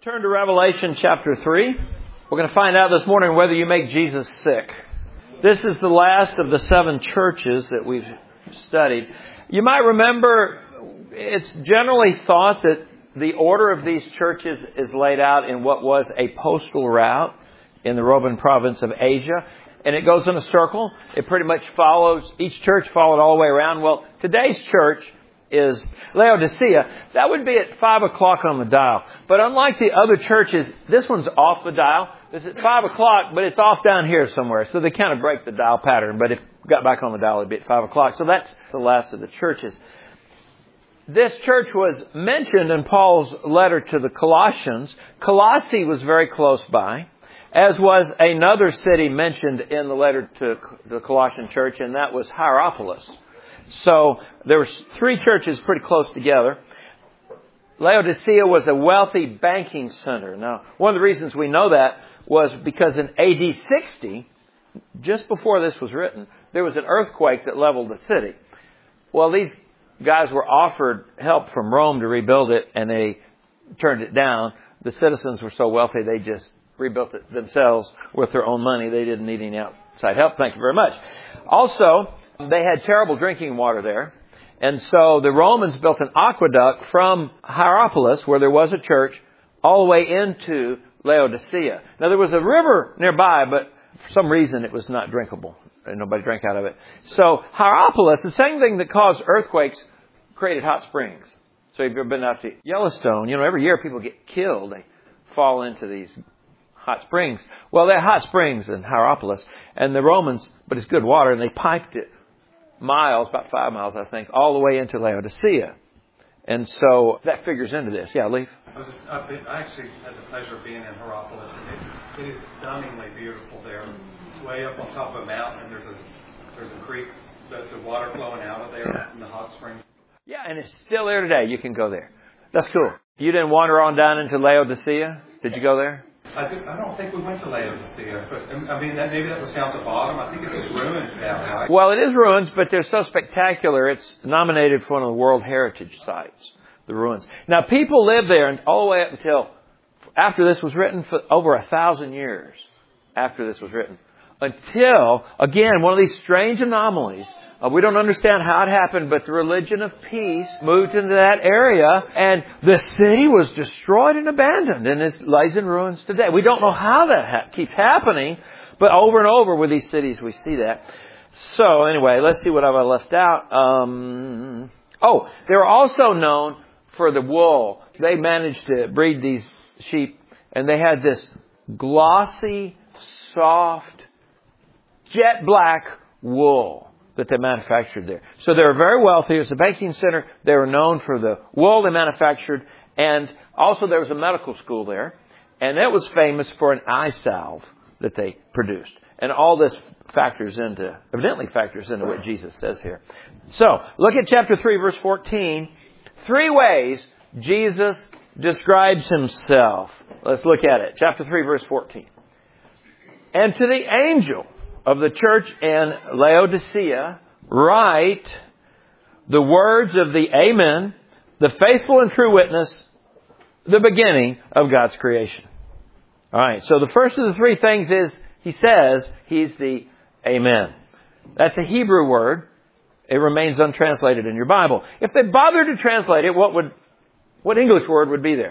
Turn to Revelation chapter 3. We're going to find out this morning whether you make Jesus sick. This is the last of the 7 churches that we've studied. You might remember it's generally thought that the order of these churches is laid out in what was a postal route in the Roman province of Asia. And it goes in a circle. It pretty much follows, each church followed all the way around. Well, today's church is Laodicea. That would be at 5 o'clock on the dial. But unlike the other churches, this one's off the dial. This is at 5 o'clock, but it's off down here somewhere. So they kind of break the dial pattern. But if it got back on the dial, it'd be at 5 o'clock. So that's the last of the churches. This church was mentioned in Paul's letter to the Colossians. Colossae was very close by, as was another city mentioned in the letter to the Colossian church, and that was Hierapolis. So there were 3 churches pretty close together. Laodicea was a wealthy banking center. Now, one of the reasons we know that was because in AD 60, just before this was written, there was an earthquake that leveled the city. Well, these guys were offered help from Rome to rebuild it, and they turned it down. The citizens were so wealthy, they just rebuilt it themselves with their own money. They didn't need any outside help. Thank you very much. Also, they had terrible drinking water there. And so the Romans built an aqueduct from Hierapolis, where there was a church, all the way into Laodicea. Now, there was a river nearby, but for some reason it was not drinkable. And nobody drank out of it. So Hierapolis, the same thing that caused earthquakes, created hot springs. So if you've ever been out to Yellowstone, every year people get killed. They fall into these hot springs. Well, they're hot springs in Hierapolis. And the Romans, but it's good water, and they piped it miles, about 5 miles, I think, all the way into Laodicea. And so that figures into this. Yeah, Leif? I actually had the pleasure of being in Hierapolis, and it is stunningly beautiful there. It's way up on top of a mountain, and there's a creek, that's the water flowing out of there in the hot springs. Yeah, and it's still there today. You can go there. That's cool. You didn't wander on down into Laodicea? Did you go there? I don't think we went to Laodicea, but maybe that was down at the bottom. I think it's just ruins now, right? Well, it is ruins, but they're so spectacular. It's nominated for one of the World Heritage Sites, the ruins. Now, people lived there and all the way up until after this was written, for over 1,000 years after this was written. Until, again, one of these strange anomalies. We don't understand how it happened, but the religion of peace moved into that area, and the city was destroyed and abandoned, and it lies in ruins today. We don't know how that keeps happening, but over and over with these cities we see that. So anyway, let's see what I've left out. They were also known for the wool. They managed to breed these sheep, and they had this glossy, soft, jet black wool that they manufactured there. So they were very wealthy. It was a banking center. They were known for the wool they manufactured. And also there was a medical school there. And it was famous for an eye salve that they produced. And all this evidently factors into what Jesus says here. So, look at chapter 3, verse 14. 3 ways Jesus describes himself. Let's look at it. Chapter 3, verse 14. And to the angel of the church in Laodicea, write the words of the Amen, the faithful and true witness, the beginning of God's creation. All right, so the first of the 3 things is, he says, he's the Amen. That's a Hebrew word. It remains untranslated in your Bible. If they bothered to translate it, what English word would be there?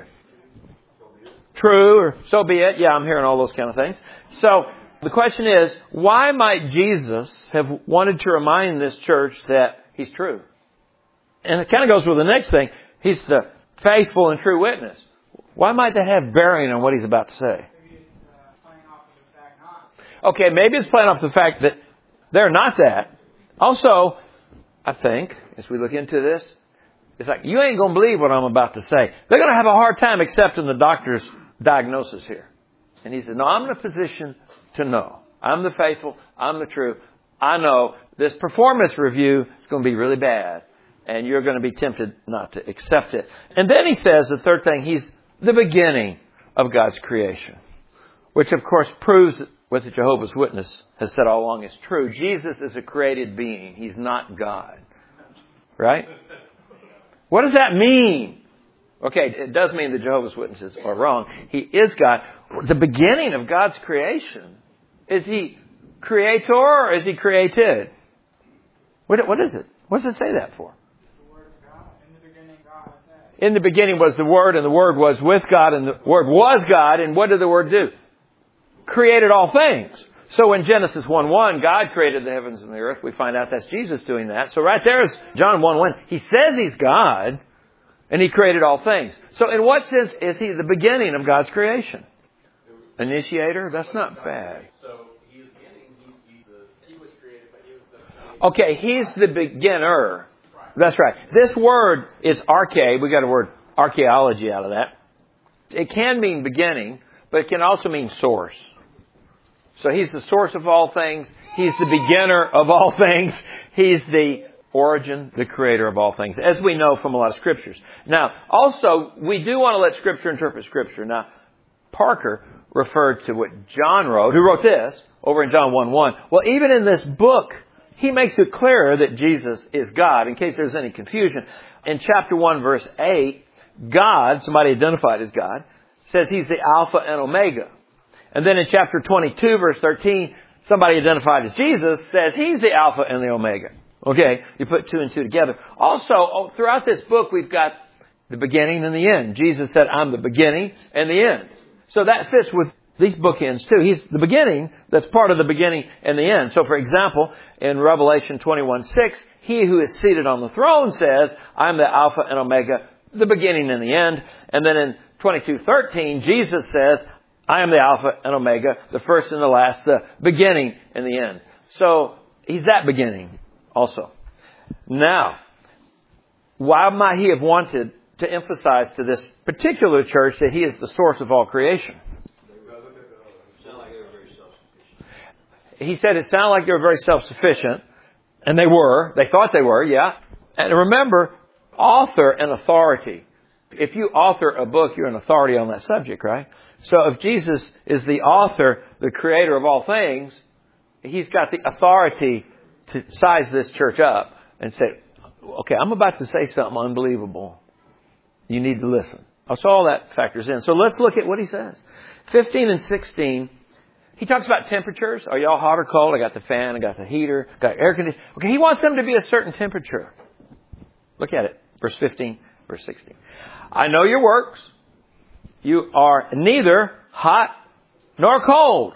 True, or so be it. Yeah, I'm hearing all those kind of things. So, the question is, why might Jesus have wanted to remind this church that he's true? And it kind of goes with the next thing. He's the faithful and true witness. Why might that have bearing on what he's about to say? Maybe it's playing off of the fact not. Okay, maybe it's playing off the fact that they're not that. Also, I think, as we look into this, it's like, you ain't going to believe what I'm about to say. They're going to have a hard time accepting the doctor's diagnosis here. And he said, no, I'm in a position to know. I'm the faithful. I'm the true. I know this performance review is going to be really bad. And you're going to be tempted not to accept it. And then he says, the third thing, he's the beginning of God's creation. Which, of course, proves what the Jehovah's Witness has said all along is true. Jesus is a created being. He's not God. Right? What does that mean? Okay, it does mean the Jehovah's Witnesses are wrong. He is God. The beginning of God's creation. Is He creator or is He created? What is it? What does it say that for? The Word of God. In the beginning, God said. In the beginning was the Word, and the Word was with God, and the Word was God, and what did the Word do? Created all things. So in Genesis 1:1, God created the heavens and the earth. We find out that's Jesus doing that. So right there is John 1:1. He says He's God, and He created all things. So in what sense is He the beginning of God's creation? Initiator? That's not bad. So He is beginning. He was created, but He was the... Okay, He's the beginner. That's right. This word is arche. We got a word archaeology out of that. It can mean beginning, but it can also mean source. So He's the source of all things. He's the beginner of all things. He's the origin, the creator of all things, as we know from a lot of scriptures. Now, also, we do want to let Scripture interpret Scripture. Now, Parker referred to what John wrote, who wrote this, over in John 1:1. Well, even in this book, he makes it clearer that Jesus is God, in case there's any confusion. In chapter 1, verse 8, God, somebody identified as God, says He's the Alpha and Omega. And then in chapter 22, verse 13, somebody identified as Jesus says He's the Alpha and the Omega. Okay, you put two and two together. Also, throughout this book, we've got the beginning and the end. Jesus said, I'm the beginning and the end. So that fits with these bookends too. He's the beginning, that's part of the beginning and the end. So for example, in Revelation 21:6, He who is seated on the throne says, I'm the Alpha and Omega, the beginning and the end. And then in 22:13, Jesus says, I am the Alpha and Omega, the first and the last, the beginning and the end. So He's that beginning also. Now, why might He have wanted to emphasize to this particular church that He is the source of all creation? He said it sounded like they were very self-sufficient. And they were. They thought they were, yeah. And remember, author and authority. If you author a book, you're an authority on that subject, right? So if Jesus is the author, the creator of all things, He's got the authority to size this church up and say, okay, I'm about to say something unbelievable. You need to listen. So all that factors in. So let's look at what He says. 15 and 16, He talks about temperatures. Are y'all hot or cold? I got the fan, I got the heater, got air conditioning. Okay, He wants them to be a certain temperature. Look at it. Verse 15, verse 16. I know your works. You are neither hot nor cold.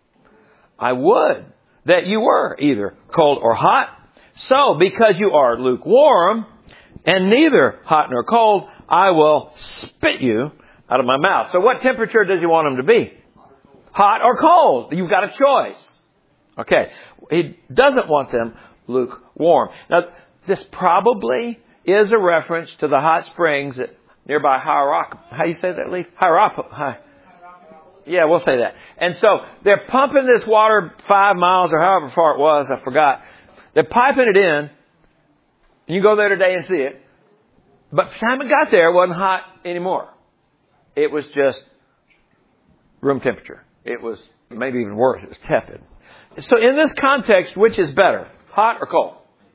I would that you were either cold or hot. So, because you are lukewarm and neither hot nor cold, I will spit you out of my mouth. So what temperature does He want them to be? Hot or cold? You've got a choice. Okay. He doesn't want them lukewarm. Now, this probably is a reference to the hot springs at nearby Hierapolis. How do you say that, Leaf? Hierapolis. Yeah, we'll say that. And so they're pumping this water 5 miles or however far it was, I forgot. They're piping it in. You go there today and see it. But by the time it got there, it wasn't hot anymore. It was just room temperature. It was maybe even worse. It was tepid. So in this context, which is better? Hot or cold?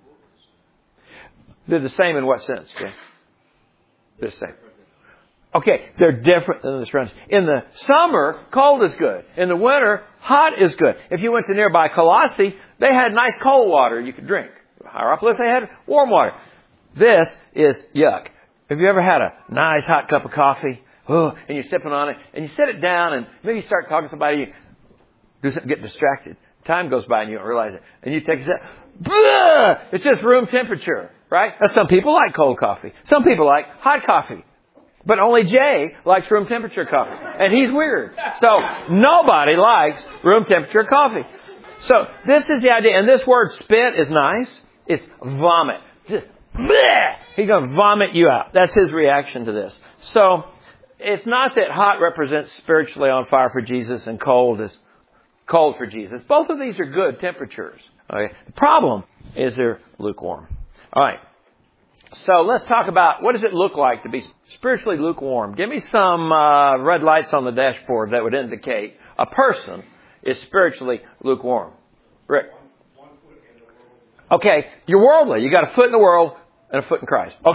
They're the same in what sense, Jay? They're the same. Okay, they're different than the surroundings. In the summer, cold is good. In the winter, hot is good. If you went to nearby Colossae, they had nice cold water you could drink. Hierapolis, they had warm water. This is yuck. Have you ever had a nice hot cup of coffee? Oh, and you're sipping on it, and you set it down, and maybe you start talking to somebody, you do something, get distracted. Time goes by and you don't realize it. And you take a sip. Blah! It's just room temperature, right? Now, some people like cold coffee. Some people like hot coffee. But only Jay likes room temperature coffee. And he's weird. So nobody likes room temperature coffee. So this is the idea. And this word spit is nice. It's vomit. Just bleh! He's going to vomit you out. That's his reaction to this. So it's not that hot represents spiritually on fire for Jesus and cold is cold for Jesus. Both of these are good temperatures. Okay. The problem is they're lukewarm. All right. So let's talk about what does it look like to be spiritually lukewarm. Give me some red lights on the dashboard that would indicate a person is spiritually lukewarm. Rick. Okay, you're worldly. You got a foot in the world and a foot in Christ. Okay,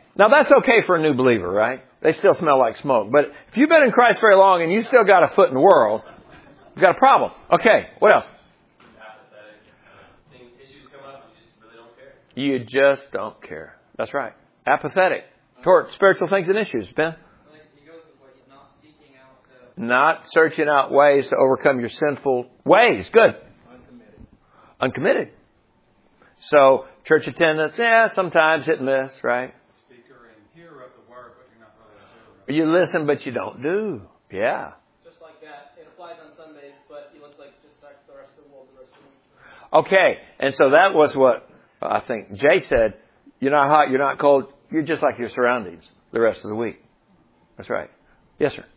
Now that's okay for a new believer, right? They still smell like smoke. But if you've been in Christ very long and you still got a foot in the world, you've got a problem. Okay, what else? Apathetic. Issues come up, you just really don't care. You just don't care. That's right. Apathetic toward spiritual things and issues. Ben? He goes with what he's not seeking out. Not searching out ways to overcome your sinful ways. Good. Uncommitted. So, church attendance, sometimes hit and miss, right? Speaker and hearer of the word, but you're not really a doer. You listen, but you don't do. Yeah. Just like that. It applies on Sundays, but he looks like just like the rest of the world the rest of the week. Okay. And so that was what I think Jay said. You're not hot, you're not cold. You're just like your surroundings the rest of the week. That's right. Yes, sir.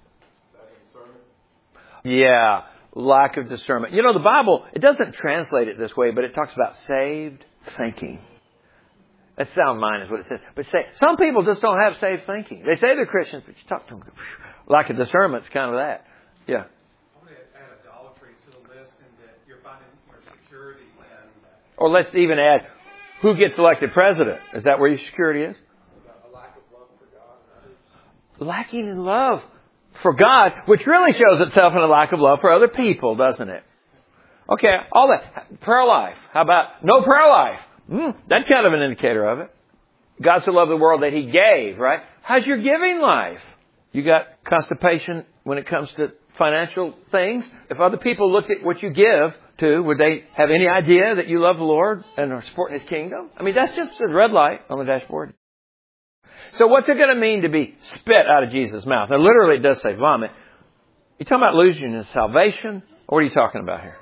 Yeah. Lack of discernment. You know, the Bible, it doesn't translate it this way, but it talks about saved thinking. That's sound mind is what it says. But some people just don't have saved thinking. They say they're Christians, but you talk to them. Lack of discernment's kind of that. Yeah. I'm going to add idolatry to the list in that you're finding your security and... Or let's even add, who gets elected president? Is that where your security is? A lack of love for God. Lacking in love for God, which really shows itself in a lack of love for other people, doesn't it? Okay, all that. Prayer life. How about no prayer life? That's kind of an indicator of it. God so loved the world that He gave, right? How's your giving life? You got constipation when it comes to financial things? If other people looked at what you give to, would they have any idea that you love the Lord and are supporting His kingdom? I mean, that's just a red light on the dashboard. So what's it going to mean to be spit out of Jesus' mouth? Now, literally, it does say vomit. You talking about losing your salvation? Or what are you talking about here?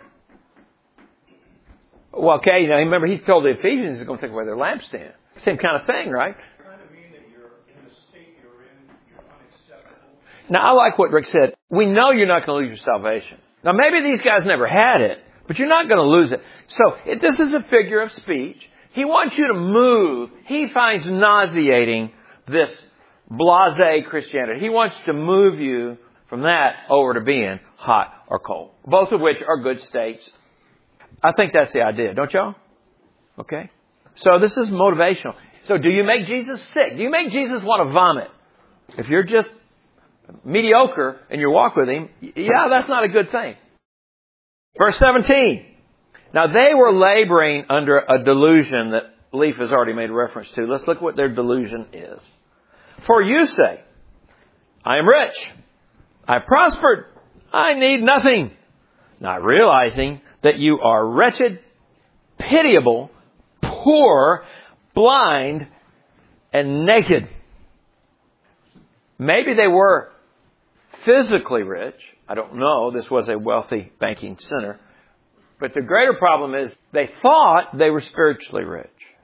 Well, okay, remember he told the Ephesians he's going to take away their lampstand. Same kind of thing, right? Kind of mean that you're in the state you're in, you're unacceptable. Now, I like what Rick said. We know you're not going to lose your salvation. Now, maybe these guys never had it, but you're not going to lose it. So, this is a figure of speech. He wants you to move. He finds nauseating this blasé Christianity. He wants to move you from that over to being hot or cold, both of which are good states. I think that's the idea, don't y'all? Okay. So this is motivational. So do you make Jesus sick? Do you make Jesus want to vomit? If you're just mediocre in your walk with Him, that's not a good thing. Verse 17. Now they were laboring under a delusion that Leaf has already made reference to. Let's look what their delusion is. For you say, I am rich. I prospered. I need nothing. Not realizing that you are wretched, pitiable, poor, blind, and naked. Maybe they were physically rich. I don't know. This was a wealthy banking center. But the greater problem is they thought they were spiritually rich.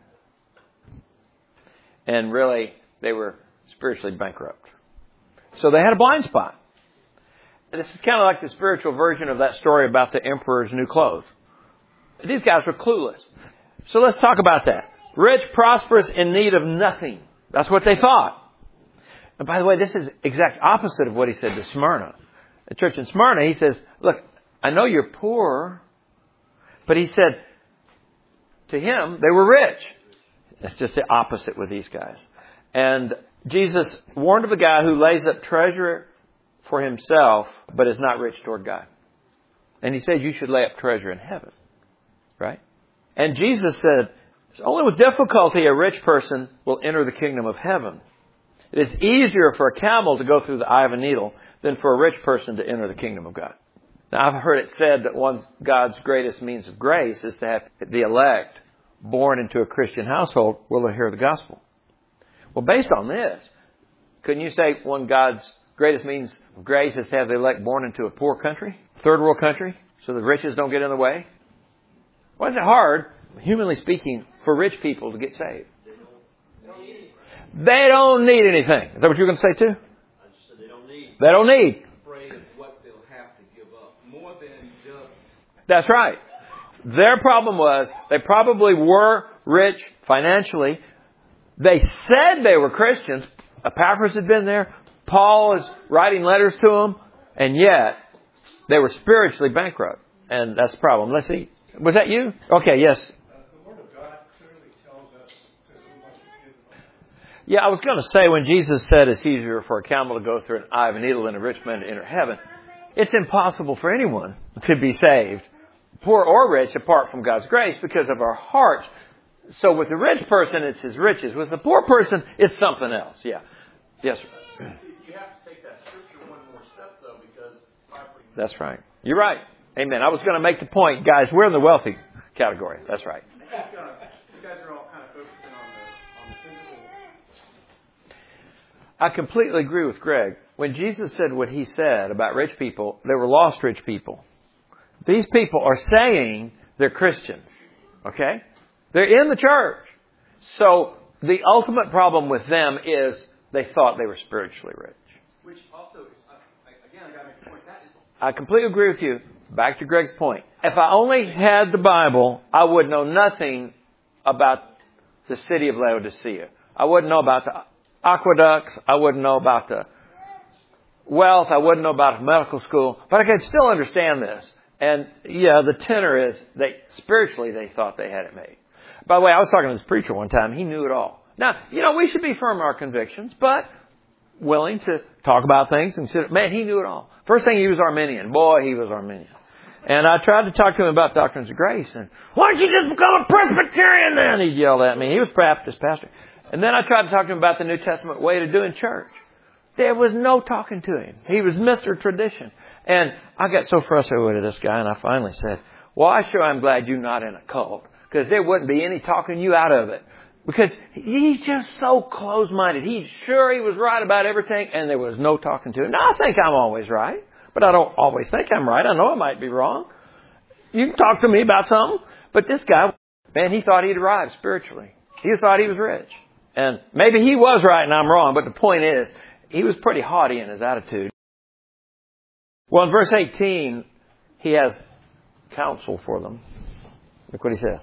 And really, they were spiritually bankrupt. So they had a blind spot. And this is kind of like the spiritual version of that story about the emperor's new clothes. These guys were clueless. So let's talk about that. Rich, prosperous, in need of nothing. That's what they thought. And by the way, this is exact opposite of what he said to Smyrna. The church in Smyrna, he says, look, I know you're poor, but he said to him, they were rich. It's just the opposite with these guys. And Jesus warned of a guy who lays up treasure for himself, but is not rich toward God. And he said you should lay up treasure in heaven. Right? And Jesus said, it's only with difficulty a rich person will enter the kingdom of heaven. It is easier for a camel to go through the eye of a needle than for a rich person to enter the kingdom of God. Now, I've heard it said that one of God's greatest means of grace is to have the elect born into a Christian household will hear the gospel. Well, based on this, couldn't you say one of God's greatest means of grace is to have the elect born into a poor country, third world country, so the riches don't get in the way? Why is it hard, humanly speaking, for rich people to get saved? They don't need anything. Is that what you're going to say too? I just said they don't need. They don't need. Afraid of what they'll have to give up. More than just. That's right. Their problem was they probably were rich financially. They said they were Christians. Epaphras had been there. Paul is writing letters to them. And yet, they were spiritually bankrupt. And that's the problem. Let's see. Was that you? Okay, yes. The Word of God clearly tells us that we must forgive. Yeah, I was going to say when Jesus said it's easier for a camel to go through an eye of a needle than a rich man to enter heaven, it's impossible for anyone to be saved, poor or rich, apart from God's grace because of our hearts. So with the rich person, it's his riches. With the poor person, it's something else. Yeah. Yes, sir. You have to take that scripture one more step, though, because... That's right. You're right. Amen. I was going to make the point, guys, we're in the wealthy category. That's right. You guys are all kind of focusing on the physical. I completely agree with Greg. When Jesus said what he said about rich people, they were lost rich people. These people are saying they're Christians. Okay? They're in the church. So the ultimate problem with them is they thought they were spiritually rich. Which also is, again, I got to make the point, that is... I completely agree with you. Back to Greg's point. If I only had the Bible, I would know nothing about the city of Laodicea. I wouldn't know about the aqueducts. I wouldn't know about the wealth. I wouldn't know about medical school. But I could still understand this. And yeah, the tenor is spiritually they thought they had it made. By the way, I was talking to this preacher one time. He knew it all. Now, we should be firm in our convictions, but willing to talk about things and consider. Man, he knew it all. First thing, he was Arminian. Boy, he was Arminian. And I tried to talk to him about doctrines of grace. And why don't you just become a Presbyterian then? He yelled at me. He was Baptist pastor. And then I tried to talk to him about the New Testament way to doing church. There was no talking to him. He was Mr. Tradition. And I got so frustrated with this guy, and I finally said, well, I sure am glad you're not in a cult, because there wouldn't be any talking you out of it. Because he's just so close-minded. He's sure he was right about everything, and there was no talking to him. Now, I think I'm always right, but I don't always think I'm right. I know I might be wrong. You can talk to me about something, but this guy, man, he thought he'd arrived spiritually. He thought he was rich. And maybe he was right and I'm wrong, but the point is, he was pretty haughty in his attitude. Well, in verse 18, he has counsel for them. Look what he says.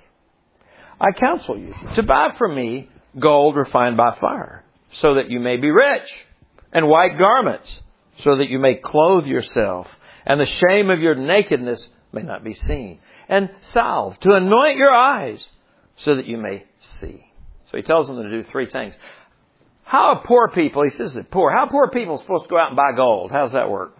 I counsel you to buy from me gold refined by fire, so that you may be rich, and white garments, so that you may clothe yourself, and the shame of your nakedness may not be seen, and salve to anoint your eyes, so that you may see. So he tells them to do three things. How are poor people, he says that poor, how are poor people supposed to go out and buy gold? How does that work?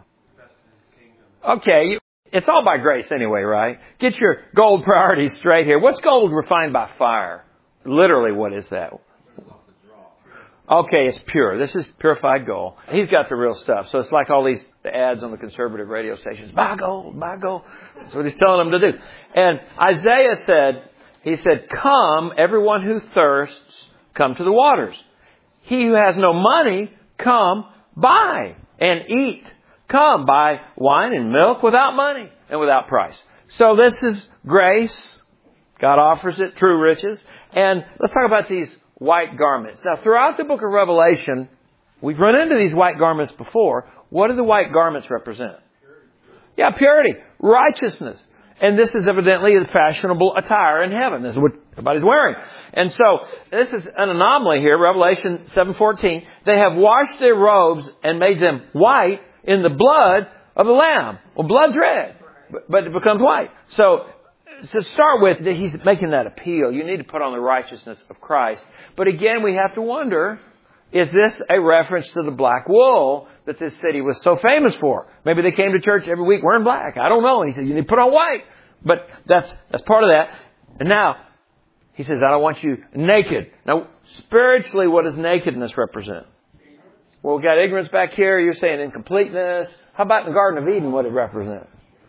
Okay, it's all by grace anyway, right? Get your gold priorities straight here. What's gold refined by fire? Literally, what is that? Okay, it's pure. This is purified gold. He's got the real stuff. So it's like all these ads on the conservative radio stations. Buy gold, buy gold. That's what he's telling them to do. And Isaiah said, he said, come, everyone who thirsts, come to the waters. He who has no money, come, buy and eat. Come, buy wine and milk without money and without price. So this is grace. God offers it, true riches. And let's talk about these white garments. Now, throughout the book of Revelation, we've run into these white garments before. What do the white garments represent? Yeah, purity, righteousness. And this is evidently the fashionable attire in heaven. This is what everybody's wearing. And so this is an anomaly here. Revelation 7:14. They have washed their robes and made them white in the blood of the Lamb. Well, blood's red, but it becomes white. So to start with, he's making that appeal. You need to put on the righteousness of Christ. But again, we have to wonder, is this a reference to the black wool that this city was so famous for? Maybe they came to church every week wearing black. I don't know. And he said, you need to put on white. But that's part of that. And now, he says, I don't want you naked. Now, spiritually, what does nakedness represent? Well, we've got ignorance back here. You're saying incompleteness. How about in the Garden of Eden, what it represents?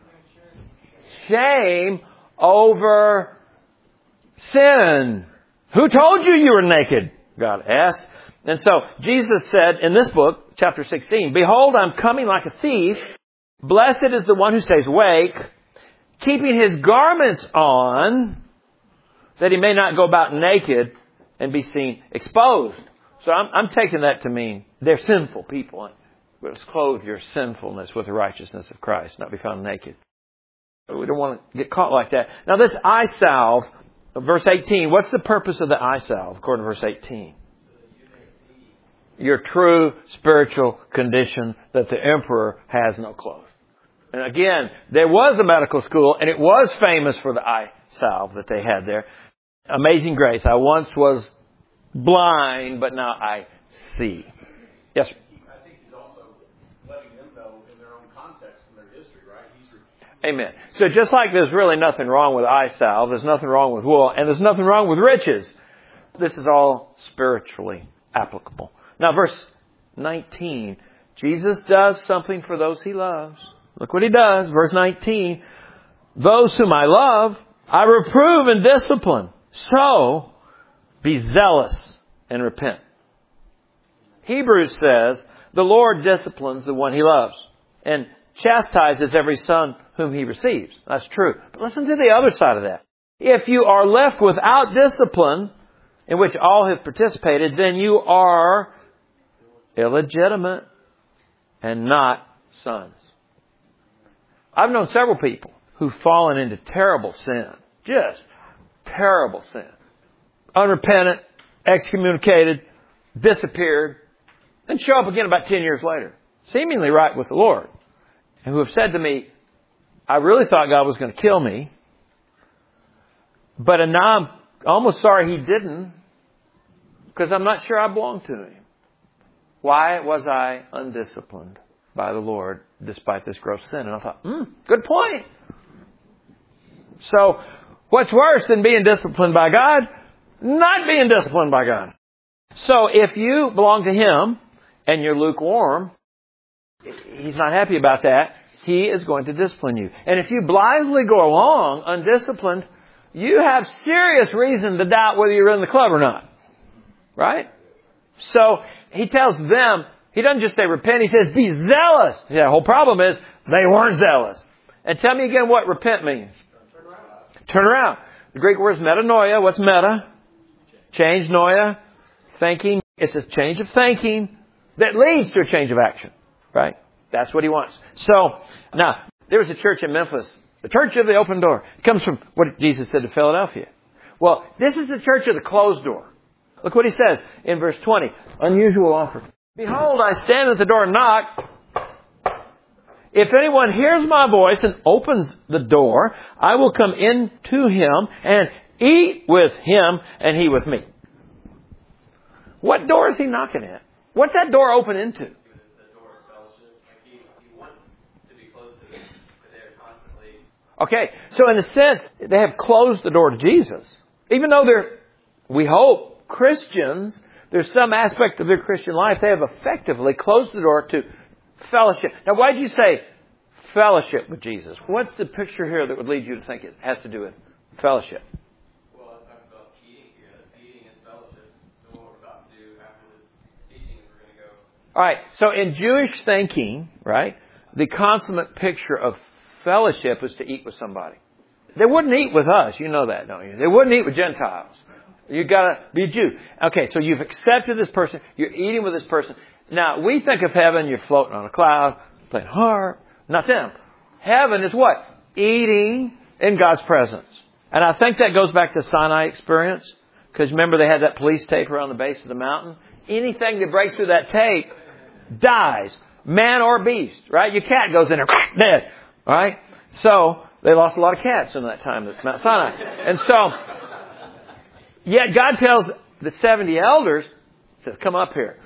Shame over sin. Who told you were naked? God asked. And so Jesus said in this book, chapter 16, behold, I'm coming like a thief. Blessed is the one who stays awake, keeping his garments on, that he may not go about naked and be seen exposed. So I'm taking that to mean they're sinful people. Let us clothe your sinfulness with the righteousness of Christ, not be found naked. We don't want to get caught like that. Now this eye salve, verse 18, what's the purpose of the eye salve, according to verse 18? Your true spiritual condition that the emperor has no clothes. And again, there was a medical school, and it was famous for the eye salve that they had there. Amazing Grace. I once was blind, but now I see. Yes, sir. I think he's also letting them know in their own context and their history, right? Amen. So just like there's really nothing wrong with eye salve, there's nothing wrong with wool, and there's nothing wrong with riches. This is all spiritually applicable. Now, verse 19. Jesus does something for those He loves. Look what He does. Verse 19. Those whom I love, I reprove and discipline. So, be zealous and repent. Hebrews says, the Lord disciplines the one He loves and chastises every son whom He receives. That's true. But listen to the other side of that. If you are left without discipline, in which all have participated, then you are illegitimate and not sons. I've known several people who've fallen into terrible sin. Just terrible sin. Unrepentant, excommunicated, disappeared, and show up again about 10 years later, seemingly right with the Lord, and who have said to me, I really thought God was going to kill me, but now I'm almost sorry He didn't, because I'm not sure I belong to Him. Why was I undisciplined by the Lord despite this gross sin? And I thought, good point. So, what's worse than being disciplined by God? Not being disciplined by God. So, if you belong to Him and you're lukewarm, He's not happy about that. He is going to discipline you. And if you blithely go along undisciplined, you have serious reason to doubt whether you're in the club or not. Right? So, He tells them, He doesn't just say repent, He says be zealous. Yeah, the whole problem is they weren't zealous. And tell me again what repent means. Turn around. The Greek word is metanoia. What's meta? Change, noia. Thinking. It's a change of thinking that leads to a change of action. Right? That's what He wants. So, now, there was a church in Memphis. The Church of the Open Door. It comes from what Jesus said to Philadelphia. Well, this is the church of the closed door. Look what He says in verse 20. Unusual offer. Behold, I stand at the door and knock. If anyone hears my voice and opens the door, I will come in to him and eat with him and he with me. What door is He knocking at? What's that door open into? The door of fellowship. Like he wants to be close to them, but they're constantly... Okay, so in a sense, they have closed the door to Jesus. Even though they're, we hope, Christians, there's some aspect of their Christian life, they have effectively closed the door to fellowship. Now, why did you say fellowship with Jesus? What's the picture here that would lead you to think it has to do with fellowship? Well, I talked about eating here. Eating is fellowship. So what we're about to do after this teaching is we're going to go... All right, so in Jewish thinking, right, the consummate picture of fellowship is to eat with somebody. They wouldn't eat with us. You know that, don't you? They wouldn't eat with Gentiles. You've got to be a Jew. Okay, so you've accepted this person. You're eating with this person. Now, we think of heaven, you're floating on a cloud, playing harp. Not them. Heaven is what? Eating in God's presence. And I think that goes back to the Sinai experience. Because remember they had that police tape around the base of the mountain? Anything that breaks through that tape dies. Man or beast. Right? Your cat goes in there, dead. Right? So, they lost a lot of cats in that time at Mount Sinai. And so, yet God tells the 70 elders, says, come up here.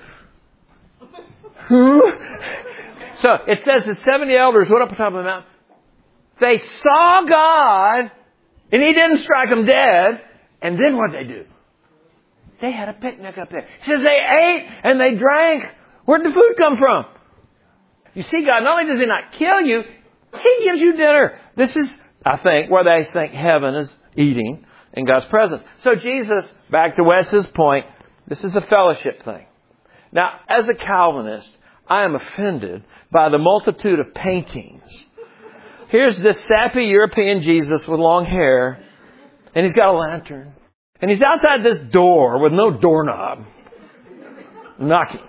So it says the 70 elders went up on top of the mountain. They saw God, and He didn't strike them dead. And then what did they do? They had a picnic up there. It says they ate and they drank. Where did the food come from? You see, God, not only does He not kill you, He gives you dinner. This is, I think, where they think heaven is eating in God's presence. So Jesus, back to Wes's point, this is a fellowship thing. Now, as a Calvinist, I am offended by the multitude of paintings. Here's this sappy European Jesus with long hair, and He's got a lantern. And He's outside this door with no doorknob, knocking.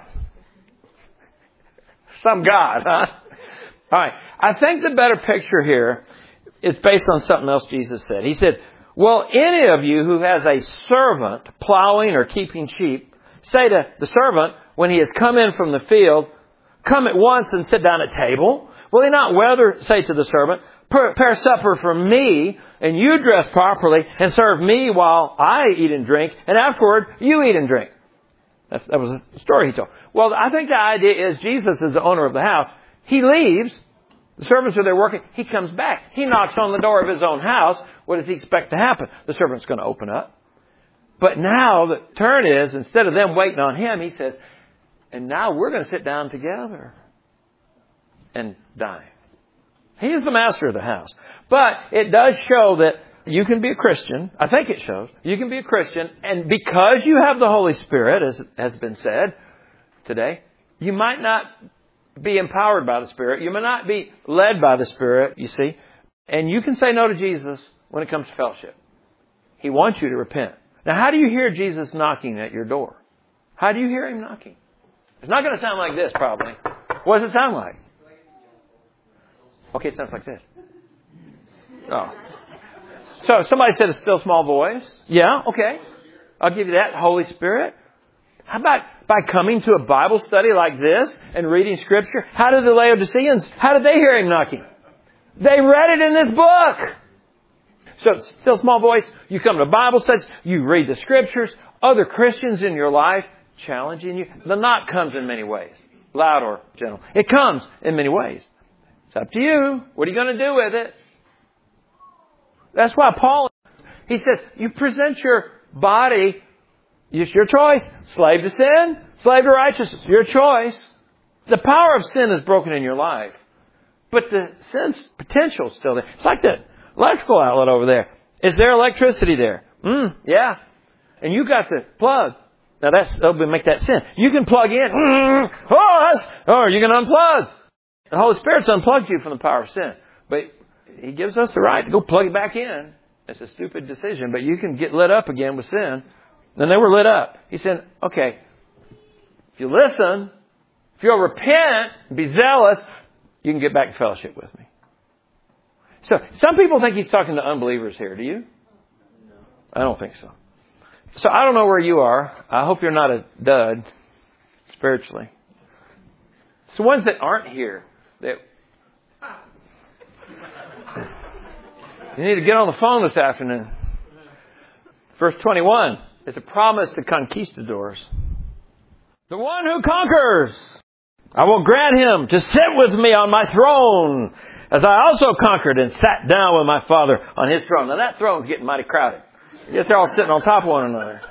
Some God, huh? All right. I think the better picture here is based on something else Jesus said. He said, will any of you who has a servant plowing or keeping sheep say to the servant when he has come in from the field, come at once and sit down at table? Will he not rather say to the servant, prepare supper for me, and you dress properly, and serve me while I eat and drink, and afterward, you eat and drink. That was a story he told. Well, I think the idea is Jesus is the owner of the house. He leaves. The servants are there working. He comes back. He knocks on the door of his own house. What does he expect to happen? The servant's going to open up. But now the turn is, instead of them waiting on him, he says, and now we're going to sit down together and dine. He is the master of the house. But it does show that you can be a Christian. I think it shows. You can be a Christian, and because you have the Holy Spirit, as has been said today, you might not be empowered by the Spirit. You may not be led by the Spirit, you see. And you can say no to Jesus when it comes to fellowship. He wants you to repent. Now, how do you hear Jesus knocking at your door? How do you hear Him knocking? It's not going to sound like this, probably. What does it sound like? Okay, it sounds like this. Oh. So, somebody said a still small voice. Yeah, okay. I'll give you that. Holy Spirit. How about by coming to a Bible study like this and reading Scripture? How did the Laodiceans, how did they hear Him knocking? They read it in this book. So, still small voice. You come to Bible studies. You read the Scriptures. Other Christians in your life challenging you. The knock comes in many ways. Loud or gentle. It comes in many ways. It's up to you. What are you going to do with it? That's why Paul, he says, you present your body, it's your choice. Slave to sin, slave to righteousness, your choice. The power of sin is broken in your life. But the sin's potential is still there. It's like the electrical outlet over there. Is there electricity there? Yeah. And you got the plug. Now that'll make that sin. You can plug in. Or you can unplug. The Holy Spirit's unplugged you from the power of sin. But He gives us the right to go plug it back in. It's a stupid decision, but you can get lit up again with sin. And they were lit up. He said, okay, if you listen, if you'll repent, be zealous, you can get back in fellowship with me. So some people think He's talking to unbelievers here. Do you? No. I don't think so. So I don't know where you are. I hope you're not a dud spiritually. It's the ones that aren't here that you need to get on the phone this afternoon. Verse 21 is a promise to conquistadors. The one who conquers, I will grant him to sit with me on my throne, as I also conquered and sat down with my Father on His throne. Now that throne's getting mighty crowded. I guess they're all sitting on top of one another.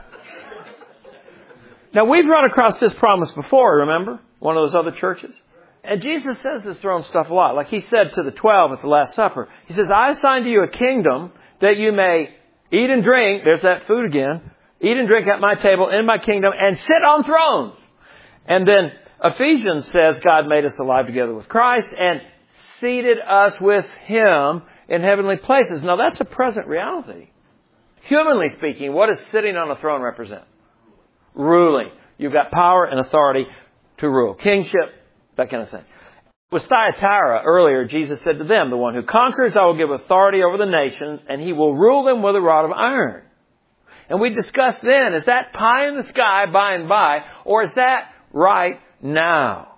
Now we've run across this promise before, remember? One of those other churches. And Jesus says this throne stuff a lot. Like He said to the 12 at the Last Supper. He says, I assign to you a kingdom that you may eat and drink. There's that food again. Eat and drink at my table in my kingdom and sit on thrones. And then Ephesians says God made us alive together with Christ and seated us with Him in heavenly places. Now that's a present reality. Humanly speaking, what does sitting on a throne represent? Ruling. You've got power and authority to rule. Kingship, that kind of thing. With Thyatira, earlier, Jesus said to them, the one who conquers, I will give authority over the nations, and he will rule them with a rod of iron. And we discussed then, is that pie in the sky by and by, or is that right now?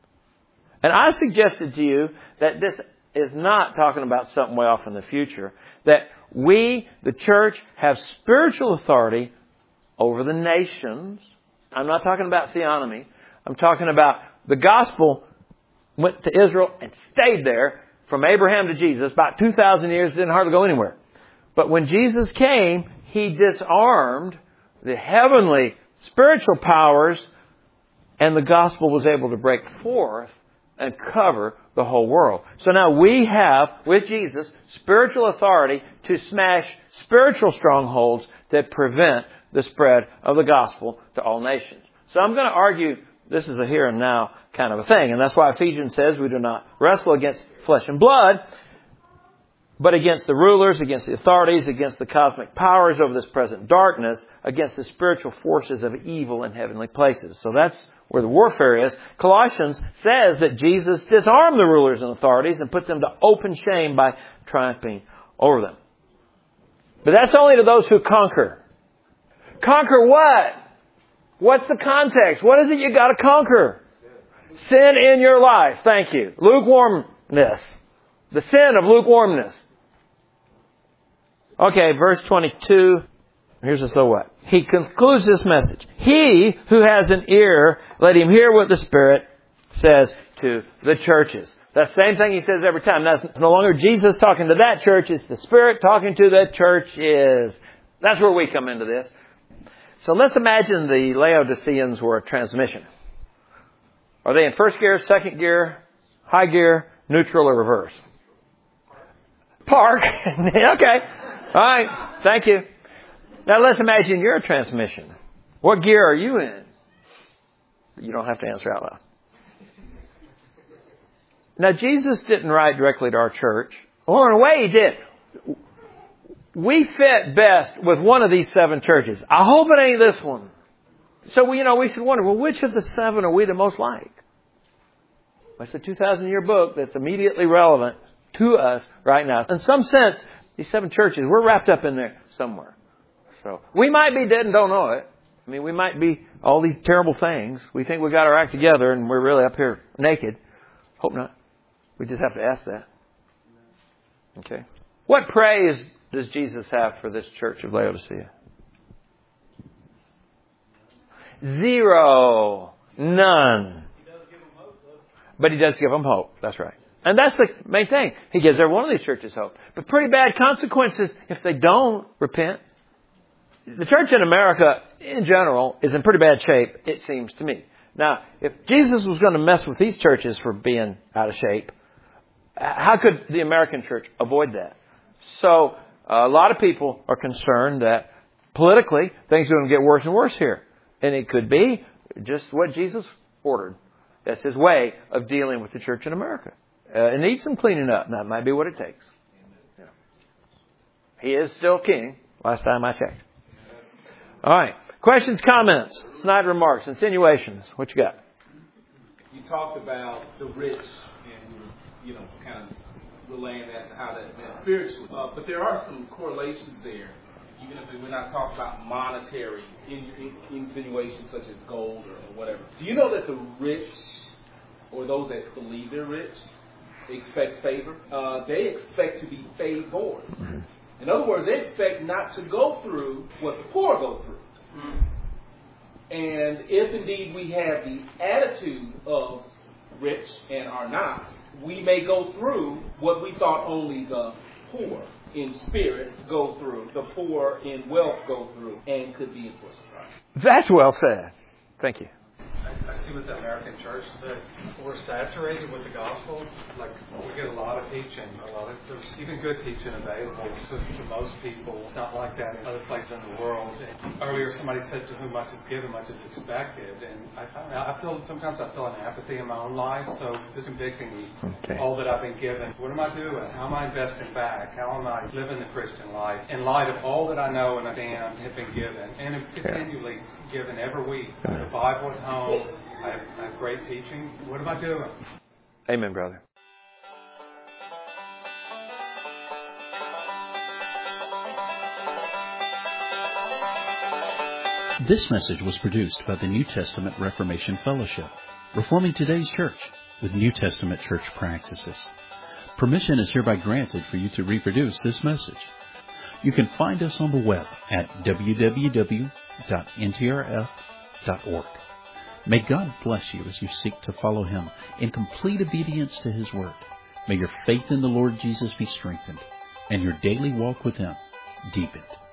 And I suggested to you that this is not talking about something way off in the future, that we, the church, have spiritual authority over the nations. I'm not talking about theonomy. I'm talking about the gospel went to Israel and stayed there from Abraham to Jesus. About 2,000 years, didn't hardly go anywhere. But when Jesus came, He disarmed the heavenly spiritual powers, and the gospel was able to break forth and cover the whole world. So now we have, with Jesus, spiritual authority to smash spiritual strongholds that prevent the spread of the gospel to all nations. So I'm going to argue this is a here and now kind of a thing. And that's why Ephesians says we do not wrestle against flesh and blood, but against the rulers, against the authorities, against the cosmic powers over this present darkness, against the spiritual forces of evil in heavenly places. So that's where the warfare is. Colossians says that Jesus disarmed the rulers and authorities and put them to open shame by triumphing over them. But that's only to those who conquer. Conquer what? What's the context? What is it you got to conquer? Sin in your life. Thank you. Lukewarmness. The sin of lukewarmness. Okay, verse 22. Here's the so what. He concludes this message. He who has an ear, let him hear what the Spirit says to the churches. That same thing he says every time. That's no longer Jesus talking to that church. It's the Spirit talking to the churches. That's where we come into this. So let's imagine the Laodiceans were a transmission. Are they in first gear, second gear, high gear, neutral, or reverse? Park. Okay. All right. Thank you. Now let's imagine you're a transmission. What gear are you in? You don't have to answer out loud. Now Jesus didn't write directly to our church. Well, in a way He did. We fit best with one of these 7 churches. I hope it ain't this one. So we should wonder, well, which of the 7 are we the most like? It's a 2,000-year book that's immediately relevant to us right now. In some sense, these 7 churches, we're wrapped up in there somewhere. So we might be dead and don't know it. I mean, we might be all these terrible things. We think we got our act together and we're really up here naked. Hope not. We just have to ask that. Okay. What praise does Jesus have for this church of Laodicea? 0. None. But He does give them hope. That's right. And that's the main thing. He gives every one of these churches hope. But pretty bad consequences if they don't repent. The church in America, in general, is in pretty bad shape, it seems to me. Now, if Jesus was going to mess with these churches for being out of shape, how could the American church avoid that? So, a lot of people are concerned that politically, things are going to get worse and worse here. And it could be just what Jesus ordered. That's His way of dealing with the church in America. It needs some cleaning up. And that might be what it takes. Yeah. He is still king, last time I checked. All right. Questions, comments, snide remarks, insinuations. What you got? You talked about the rich and, kind of relaying that to how that meant spiritually. But there are some correlations there, even if we're not talking about monetary insinuations such as gold or whatever. Do you know that the rich, or those that believe they're rich, expect favor? They expect to be favored. In other words, they expect not to go through what the poor go through. And if indeed we have the attitude of rich and are not, we may go through what we thought only the poor in spirit go through, the poor in wealth go through, and could be enforced. That's well said. Thank you. I see with the American church that we're saturated with the gospel. Like, we get a lot of teaching. There's even good teaching available to most people. It's not like that in other places in the world. And earlier, somebody said, to whom much is given, much is expected. And sometimes I feel an apathy in my own life. So just convicting me, all that I've been given. What am I doing? How am I investing back? How am I living the Christian life in light of all that I know and understand have been given and am continually given every week? The Bible at home. I have great teaching. What am I doing? Amen, brother. This message was produced by the New Testament Reformation Fellowship, reforming today's church with New Testament church practices. Permission is hereby granted for you to reproduce this message. You can find us on the web at www.ntrf.org. May God bless you as you seek to follow Him in complete obedience to His Word. May your faith in the Lord Jesus be strengthened and your daily walk with Him deepened.